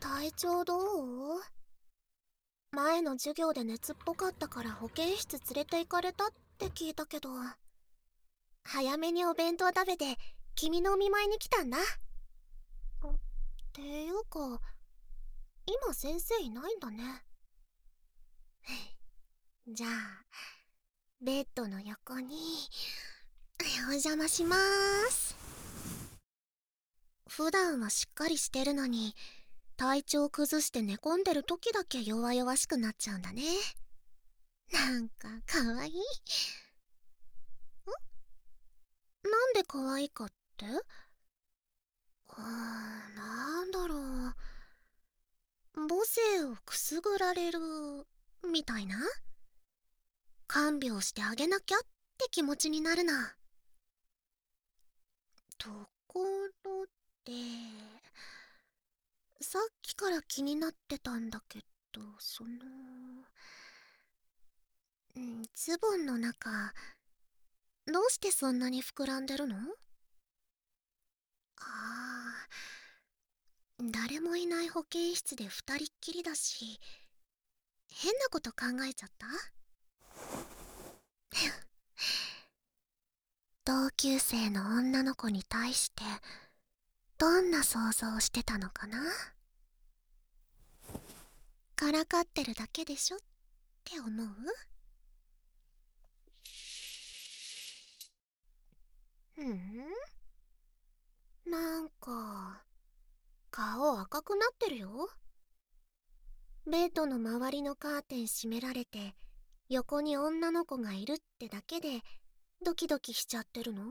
体調どう？前の授業で熱っぽかったから保健室連れて行かれたって聞いたけど、早めにお弁当食べて君のお見舞いに来たんだ。っていうか、今先生いないんだね。じゃあベッドの横にお邪魔しまーす。普段はしっかりしてるのに、体調崩して寝込んでる時だけ弱々しくなっちゃうんだね。なんかかわいい。なんで可愛いかって？なんだろう。母性をくすぐられるみたいな。看病してあげなきゃって気持ちになるな。ところで、さっきから気になってたんだけど、ズボンの中、どうしてそんなに膨らんでるの？あ誰もいない保健室で二人っきりだし、変なこと考えちゃった？同級生の女の子に対してどんな想像をしてたのかな？からかってるだけでしょって思う？なんか顔赤くなってるよ。ベッドの周りのカーテン閉められて横に女の子がいるってだけでドキドキしちゃってるの？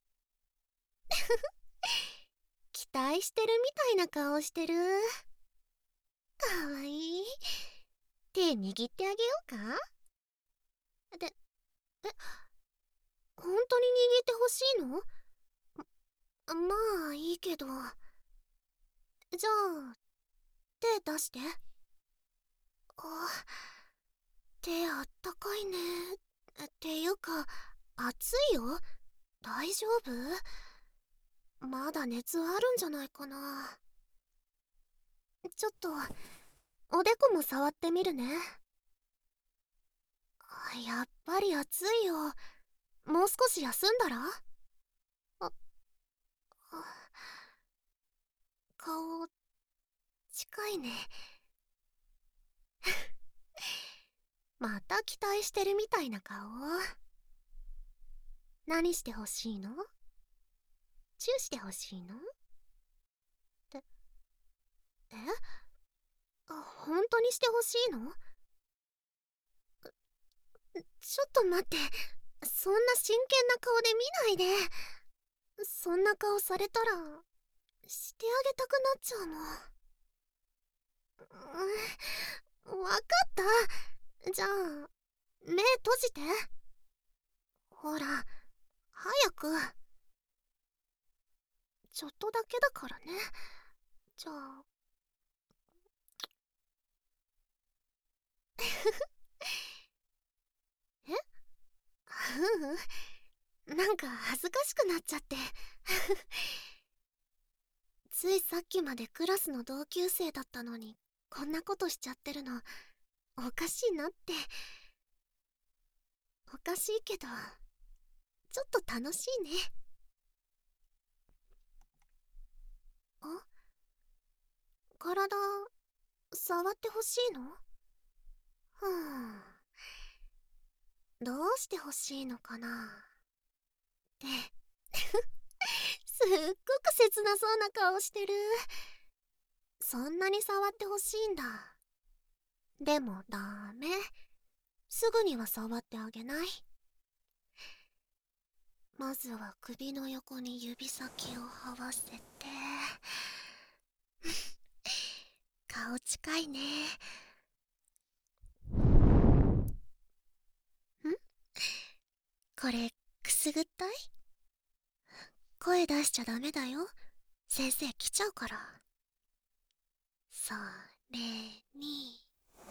期待してるみたいな顔してる。かわいい。手握ってあげようか？で、本当に握ってほしいの？まあいいけど。じゃあ手出して。手あったかいね。っていうか熱いよ。大丈夫？まだ熱あるんじゃないかな。ちょっとおでこも触ってみるね。やっぱり暑いよ。もう少し休んだら？あ顔近いね。また期待してるみたいな顔。何してほしいの？チューしてほしいの？え本当にしてほしいの？ちょっと待って。そんな真剣な顔で見ないで。そんな顔されたらしてあげたくなっちゃうの。わかった。じゃあ目閉じて。ほら早く。ちょっとだけだからね。じゃあえなんか恥ずかしくなっちゃってついさっきまでクラスの同級生だったのにこんなことしちゃってるのおかしいなって。おかしいけどちょっと楽しいね。あ、体触ってほしいの？どうしてほしいのかなってすっごく切なそうな顔してる。そんなに触ってほしいんだ。でもダメ。すぐには触ってあげない。まずは首の横に指先を這わせて顔近いね。これくすぐったい？声出しちゃダメだよ。先生来ちゃうから。それに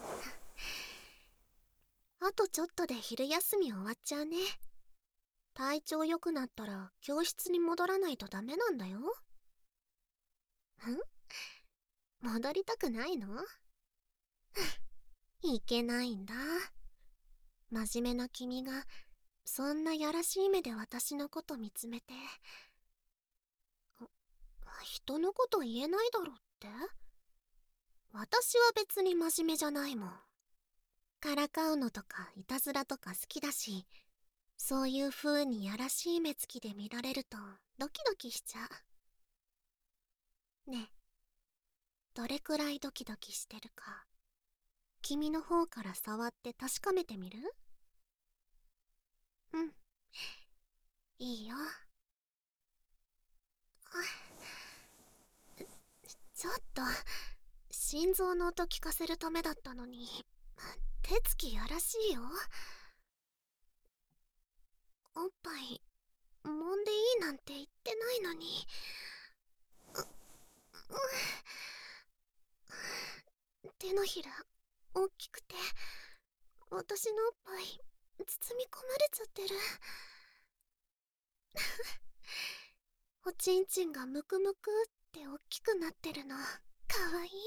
あとちょっとで昼休み終わっちゃうね。体調良くなったら教室に戻らないとダメなんだよ。 戻りたくないの？いけないんだ。真面目な君がそんなやらしい目で私のこと見つめて、人のこと言えないだろって？私は別に真面目じゃないもん。からかうのとかいたずらとか好きだし、そういう風にやらしい目つきで見られるとドキドキしちゃう。ねえ、どれくらいドキドキしてるか、君の方から触って確かめてみる？うん、いいよ。ちょっと、心臓の音聞かせるためだったのに、手つきやらしいよ。おっぱい、揉んでいいなんて言ってないのに。手のひら、大きくて、私のおっぱい、包み込まれちゃってる。おちんちんがムクムクって大きくなってるの、かわい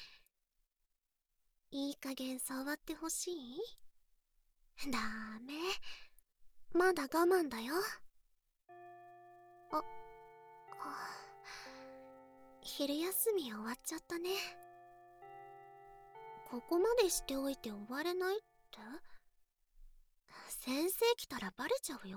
い。いい加減触ってほしい？ダメ。まだ我慢だよ。あ、昼休み終わっちゃったね。ここまでしておいて終われないって？先生来たらバレちゃうよ。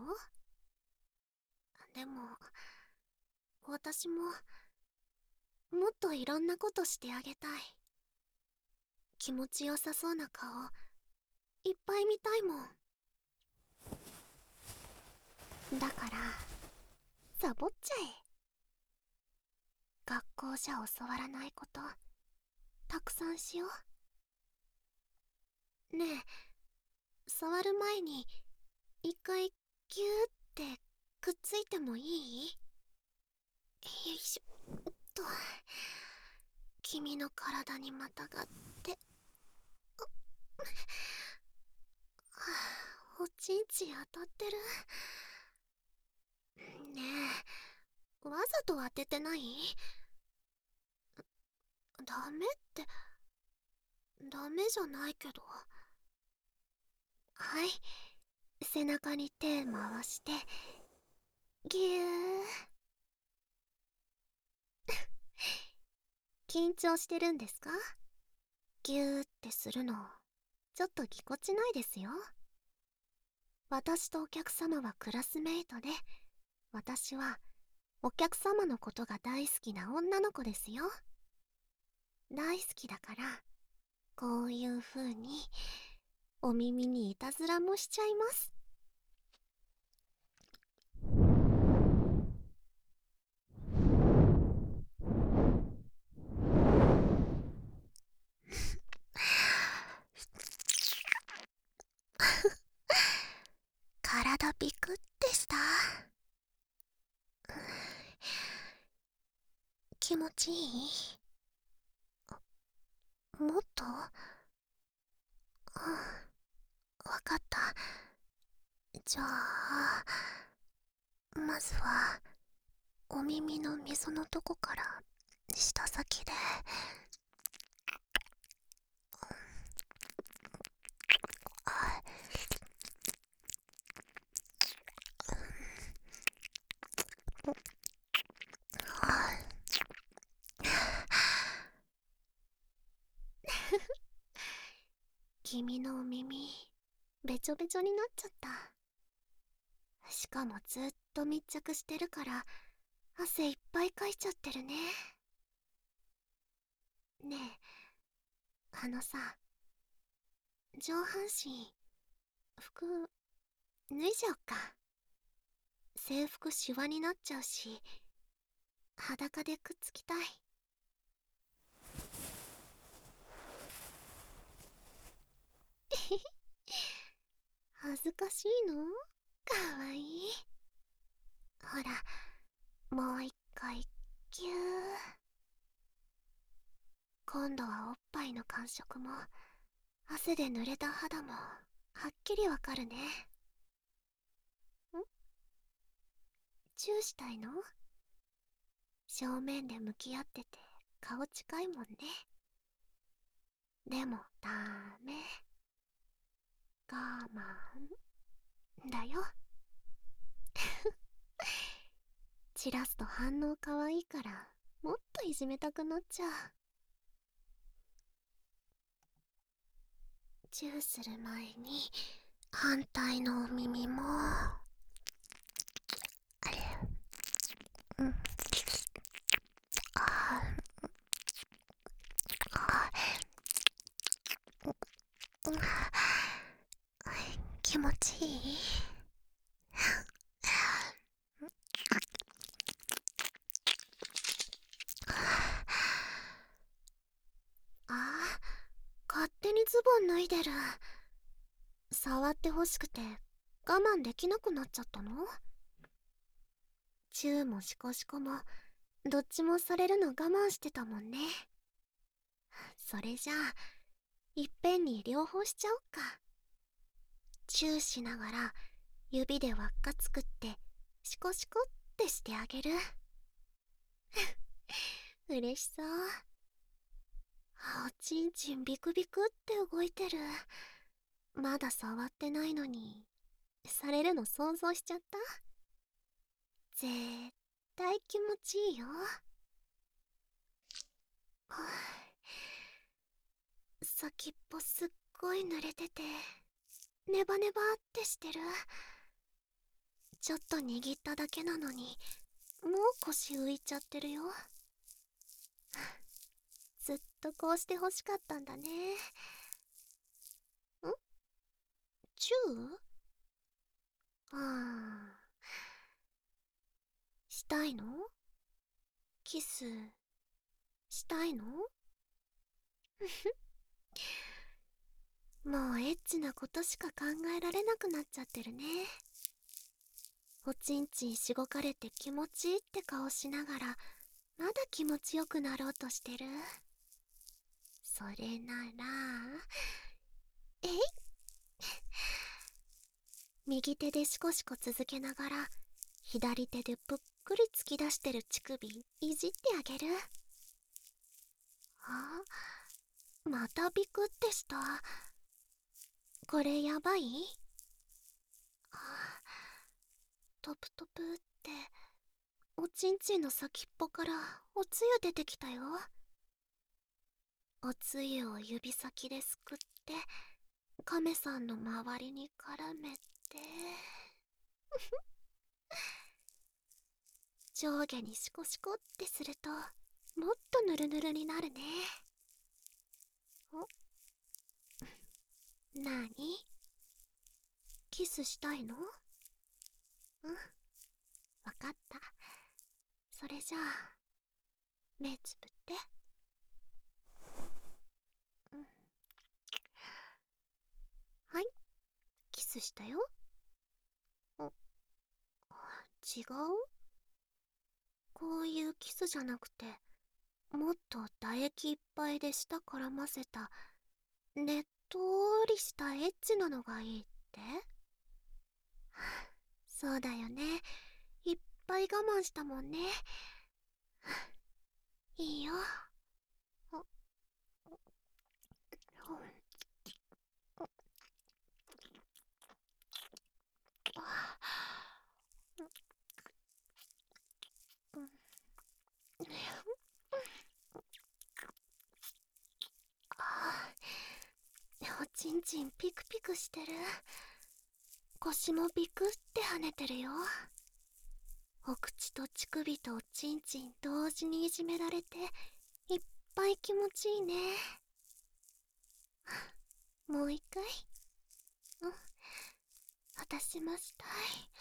でも、私も、もっといろんなことしてあげたい。気持ちよさそうな顔、いっぱい見たいもん。だから、サボっちゃえ。学校じゃ教わらないこと、たくさんしよう。ねえ、触る前に、一回、ギューってくっついてもいい？よいしょっと。君の体にまたがって。おちんちん当たってる？ねえ、わざと当ててない？ダメって、ダメじゃないけど。はい、背中に手回して、ぎゅー。緊張してるんですか？ぎゅーってするの、ちょっとぎこちないですよ。私とお客様はクラスメイトで、私はお客様のことが大好きな女の子ですよ。大好きだから、こういう風にお耳にいたずらもしちゃいます。体ビクってした？気持ちいい？もっと？わかった。じゃあ、まずはお耳の溝のとこから舌先で。君のお耳、べちょべちょになっちゃった。しかもずっと密着してるから、汗いっぱいかいちゃってるね。ねえ、あのさ、上半身、服、脱いじゃおっか。制服シワになっちゃうし、裸でくっつきたい。恥ずかしいの？かわいい。ほら、もう一回、ぎゅー。今度はおっぱいの感触も、汗で濡れた肌も、はっきりわかるね。チューしたいの？正面で向き合ってて顔近いもんね。でもダメ。我慢だよ。散らすと反応可愛いからもっといじめたくなっちゃう。チューする前に反対のお耳も。あれ、うん、ああ、うん、気持ちいい。ああ、勝手にズボン脱いでる。触ってほしくて我慢できなくなっちゃったの？チューもシコシコもどっちもされるの我慢してたもんね。それじゃあいっぺんに両方しちゃおっか。チューしながら指で輪っか作ってシコシコってしてあげる。嬉しそう。おちんちんビクビクって動いてる。まだ触ってないのにされるの想像しちゃった。絶対気持ちいいよ。先っぽすっごい濡れててネバネバってしてる。ちょっと握っただけなのにもう腰浮いちゃってるよ。ずっとこうして欲しかったんだね。チュー？したいの？キスしたいの？もうエッチなことしか考えられなくなっちゃってるね。おちんちんしごかれて気持ちいいって顔しながらまだ気持ちよくなろうとしてる。それならえい右手でシコシコ続けながら左手でぷっくり突き出してる乳首いじってあげる。またビクってした。これやばい？トプトプっておちんちんの先っぽからおつゆ出てきたよ。おつゆを指先ですくってカメさんの周りに絡めて上下にシコシコってするともっとヌルヌルになるね。なに？キスしたいの？わかった。それじゃあ目つぶって。はい、キスしたよ。違う？こういうキスじゃなくてもっと唾液いっぱいで舌絡ませたねっとりしたエッチなのがいいって？そうだよね。いっぱい我慢したもんね。いいよ。おちんちんピクピクしてる。腰もビクって跳ねてるよ。お口と乳首とおちんちん同時にいじめられていっぱい気持ちいいね。もう一回。私もしたい。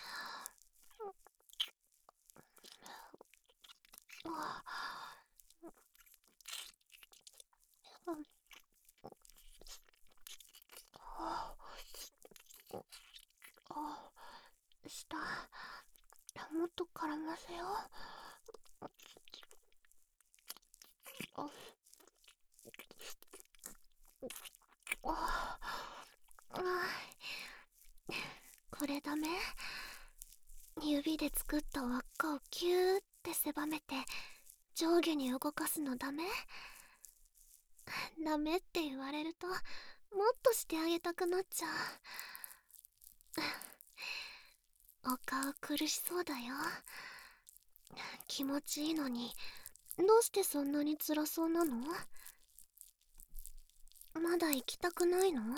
したもっと絡ませよこれダメ？指で作った輪っかをキューって狭めて上下に動かすのダメ？ダメって言われるともっとしてあげたくなっちゃう。お顔苦しそうだよ。気持ちいいのにどうしてそんなに辛そうなの？まだ行きたくないの？もう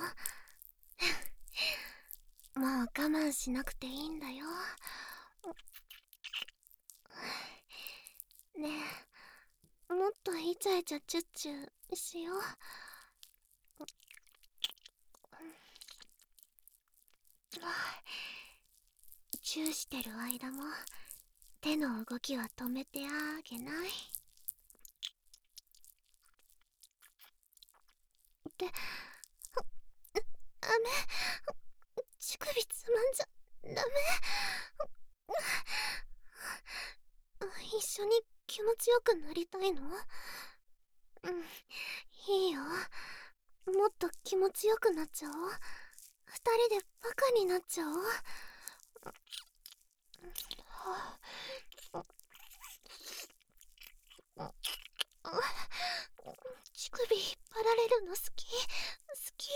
我慢しなくていいんだよ。ねえ、もっとイチャイチャチュッチュしよう。チューしてる間も手の動きは止めてあげない。で、ダメ、乳首つまんじゃダメ。一緒に気持ちよくなりたいの？いいよ。もっと気持ちよくなっちゃおう。二人でバカになっちゃおう。乳首引っ張られるの好き。好き。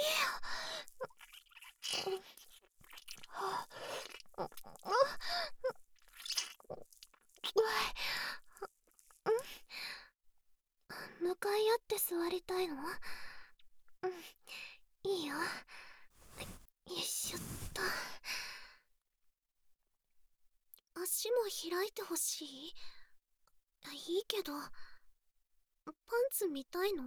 向かい合って座りたいの？いいよ。よいしょっと。足も開いてほしい？いいけど、パンツ見たいの？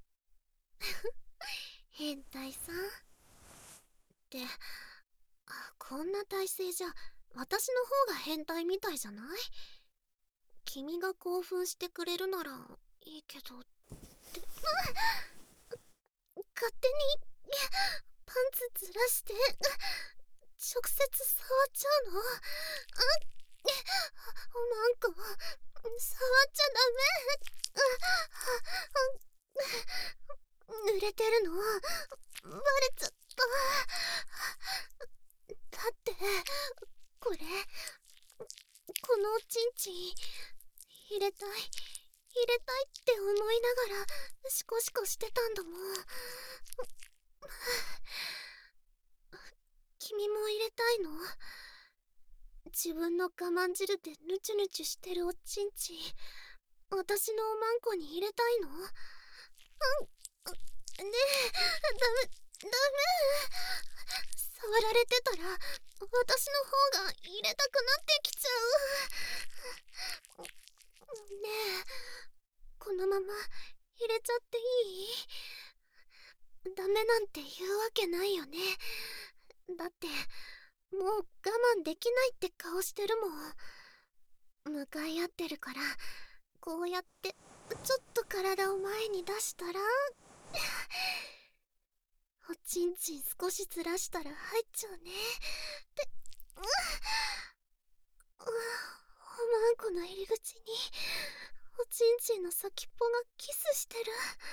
変態さん。ってこんな体勢じゃ私の方が変態みたいじゃない？君が興奮してくれるならいいけどって。勝手にパンツずらして直接触っちゃうの？なんか触っちゃダメ。濡れてるのバレちゃった。だってこのおちんちん入れたいって思いながらシコシコしてたんだもん。君も入れたいの？自分の我慢汁でヌチュヌチュしてるおちんちん私のおまんこに入れたいの？ねえ、ダメ。触られてたら私の方が入れたくなってきちゃう。ねえ、このまま入れちゃっていい？ダメなんて言うわけないよね。だってもう我慢できないって顔してるもん。向かい合ってるからこうやってちょっと体を前に出したらおちんちん少しずらしたら入っちゃうね。で、おまんこの入り口におちんちんの先っぽがキスしてる。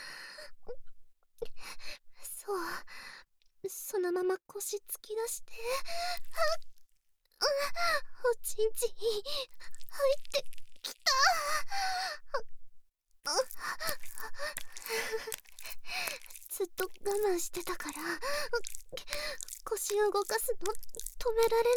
そう、そのまま腰突き出しておちんちん入ってきた。ずっと我慢してたから腰を動かすの止めら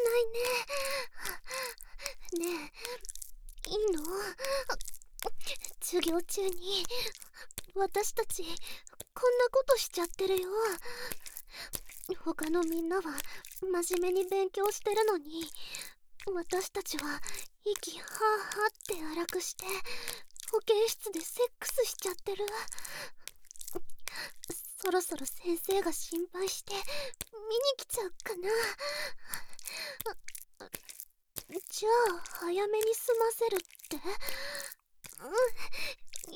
れないね。ねえ、いいの？授業中に私たちこんなことしちゃってるよ。他のみんなは真面目に勉強してるのに私たちは息はーはーって荒くして保健室でセックスしちゃってる。そろそろ先生が心配して見に来ちゃうかな。じゃあ早めに済ませるって？やだ。い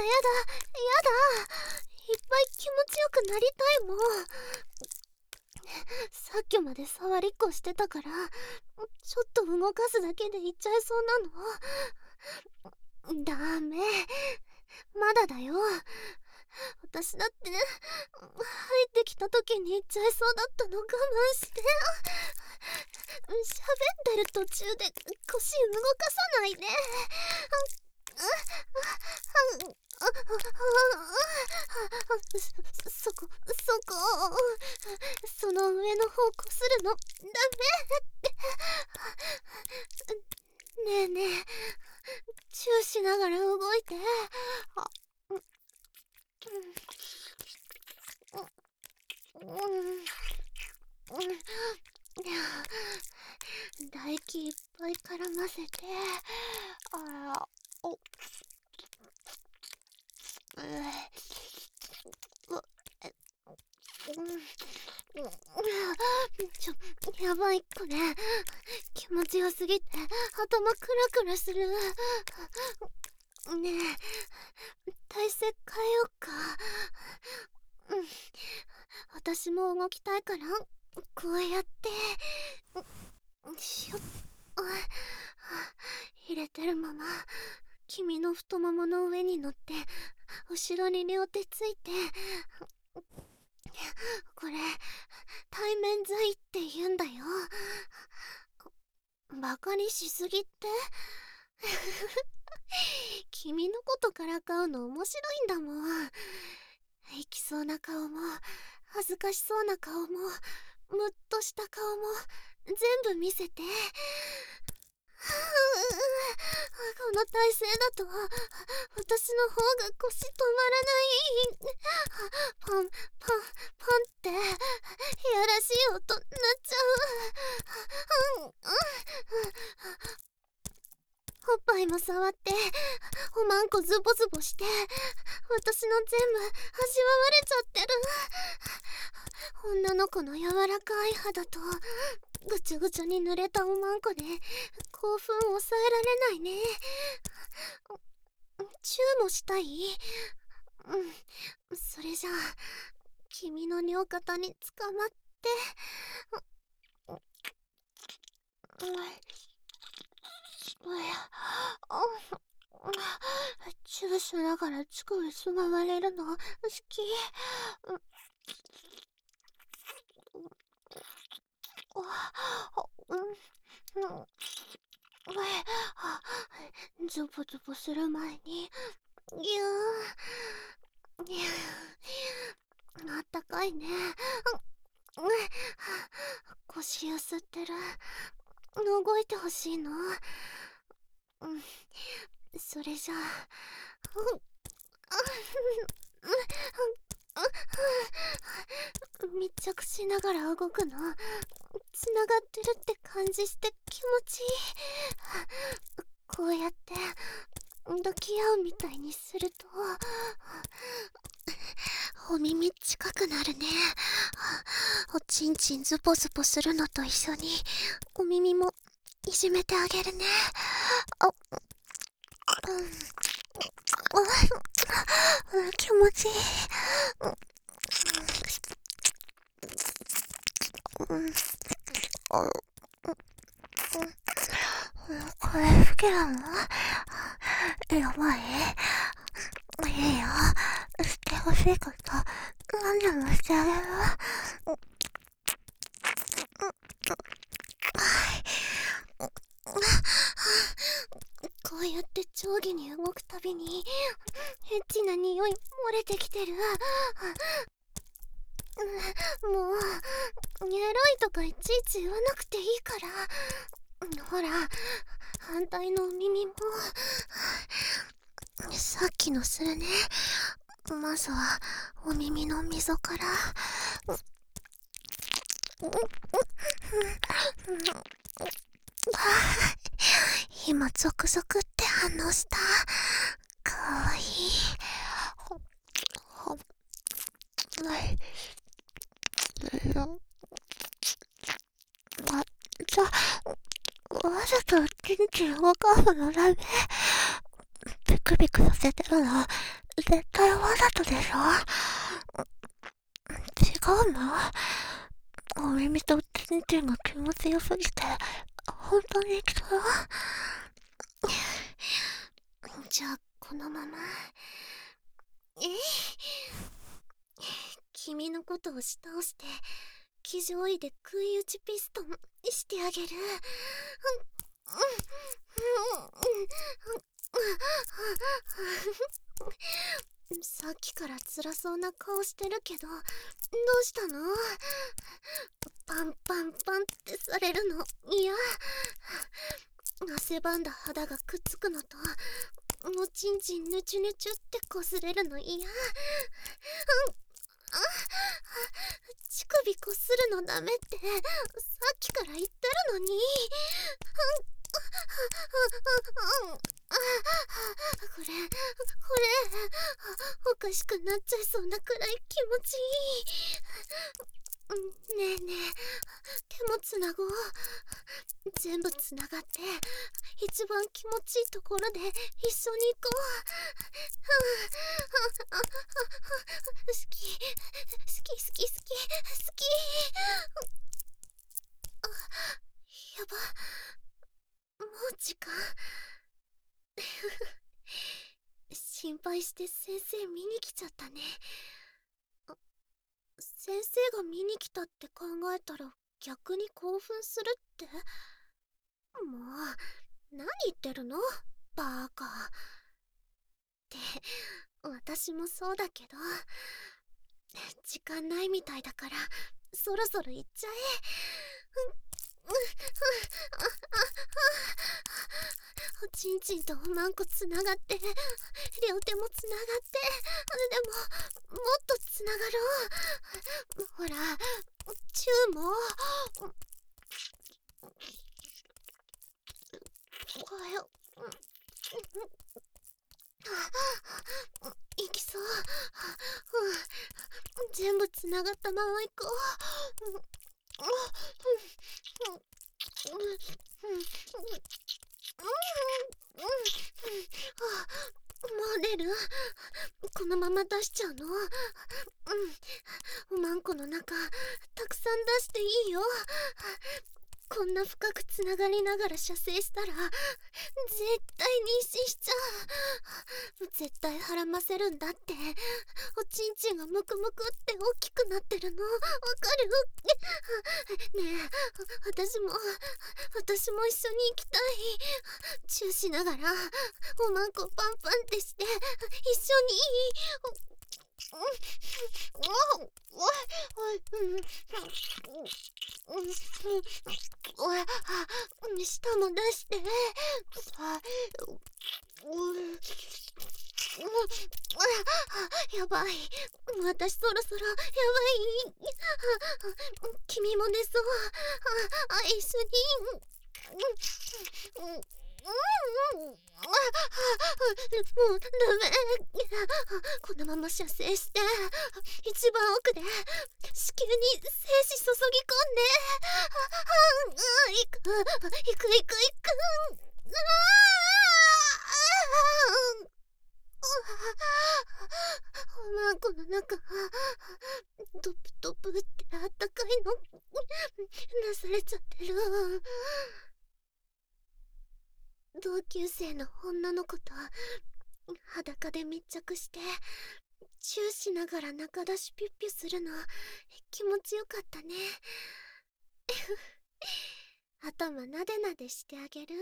っぱい気持ちよくなりたいもん。さっきまで触りっこしてたからちょっと動かすだけでいっちゃいそうなの。ダメ、まだだよ。私だって入ってきた時に行っちゃいそうだったの我慢して喋ってる途中で腰動かさないで。 その上の方こするのダメ。ねえねえ、チューしながら動いて。あ、唾液いっぱい絡ませて。お、やばい、これ気持ちよすぎて頭クラクラする。ねえ、体勢変えよっか。私も動きたいからこうやってしょっ、入れてるまま君の太ももの上に乗って後ろに両手ついて。これ対面剤って言うんだよ。バカにしすぎって君のことからかうの面白いんだもん。いきそうな顔も恥ずかしそうな顔もムッとした顔も全部見せて。この体勢だと私の方が腰止まらない。パンパンパンっていやらしい音なっちゃう。おっぱいも触っておまんこズボズボして私の全部味わわれちゃってる。女の子の柔らかい肌とぐちゃぐちゃに濡れたおまんこで興奮を抑えられないね。チューもしたい？それじゃあ君の両肩につかまって。チューしながら乳首つままれるの好き。ズボズボする前にぎゅー、あったかいね。腰ゆすってる。動いてほしいの。それじゃあ密着しながら動くのつながってるって感じして気持ちいい。こうやって抱き合うみたいにするとお耳近くなるね。おちんちんズボズボするのと一緒にお耳もいじめてあげるね。気持ちいい。これ好きなの？やばい。いいよ。してほしいこと何でもしてあげる。こうやって上下に動くたびにエッチな匂い漏れてきてる。もうエロいとかいちいち言わなくていいから。ほら反対のお耳もさっきのするね。まずはお耳の溝から。今ゾクゾクって反応した。かわいい。わざとチンチン動かすのダメ。ビクビクさせてるの絶対わざとでしょ。違うの？お耳とチンチンが気持ちよすぎて本当にそう？じゃあこのまま君のことを押し倒して騎乗位で食い打ちピストンしてあげる。 さっきから辛そうな顔してるけど、どうしたの？パンパンパンってされるの嫌。汗ばんだ肌がくっつくのと、おちんちんぬちゅぬちゅってこすれるの嫌。乳首こするのダメってさっきから言ってるのに。これおかしくなっちゃいそうなくらい気持ちいい。ねえねえ、手もつなごう。全部つながって一番気持ちいいところで一緒に行こう。好き好き好き好き好き。やば、もう時間。心配して先生見に来ちゃったね。先生が見に来たって考えたら逆に興奮するって。もう何言ってるのバーカ。って私もそうだけど、時間ないみたいだからそろそろ行っちゃえ。おちんちんとおまんこつながって、両手もつながって、でももっとつながろう。ほらチューも。おはよう。いきそう。全部つながったまま行こう。もう出る？このまま出しちゃうの？おまんこの中たくさん出していいよ。こんな深くつながりながら射精したら絶対妊娠しちゃう。絶対はらませるんだって。おちんちんがムクムクって大きくなってるのわかる？ねえ、私も一緒に行きたい。チューしながらおまんこパンパンってして一緒に。舌も出して。やばい、私そろそろやばい。君も寝そう。一緒に。もうダメ。このまま射精して一番奥で子宮に精子注ぎ込んで。行く。おまんこの中トプトプってあったかいのなされちゃってる。同級生の女の子と裸で密着してチューしながら中出しピュッピュするの気持ちよかったね。頭なでなでしてあげる。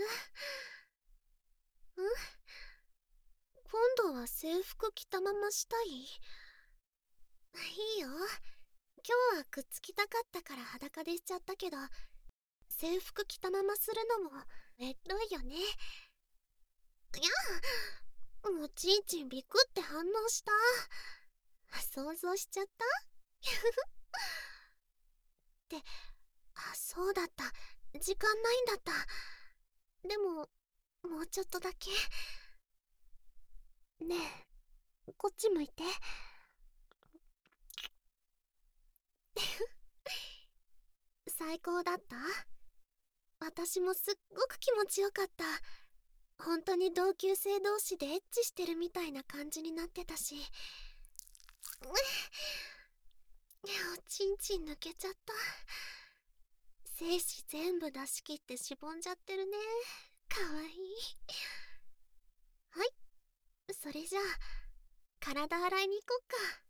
今度は制服着たまましたい？いいよ。今日はくっつきたかったから裸でしちゃったけど、制服着たままするのもめっろいよね。いや、もうちんちんビクって反応した。想像しちゃった？ってそうだった。時間ないんだった。でももうちょっとだけ。ねえ、こっち向いて。最高だった？私もすっごく気持ちよかった。本当に同級生同士でエッチしてるみたいな感じになってたし。おちんちん抜けちゃった。精子全部出し切ってしぼんじゃってるね。かわいい。はい、それじゃあ体洗いに行こっか。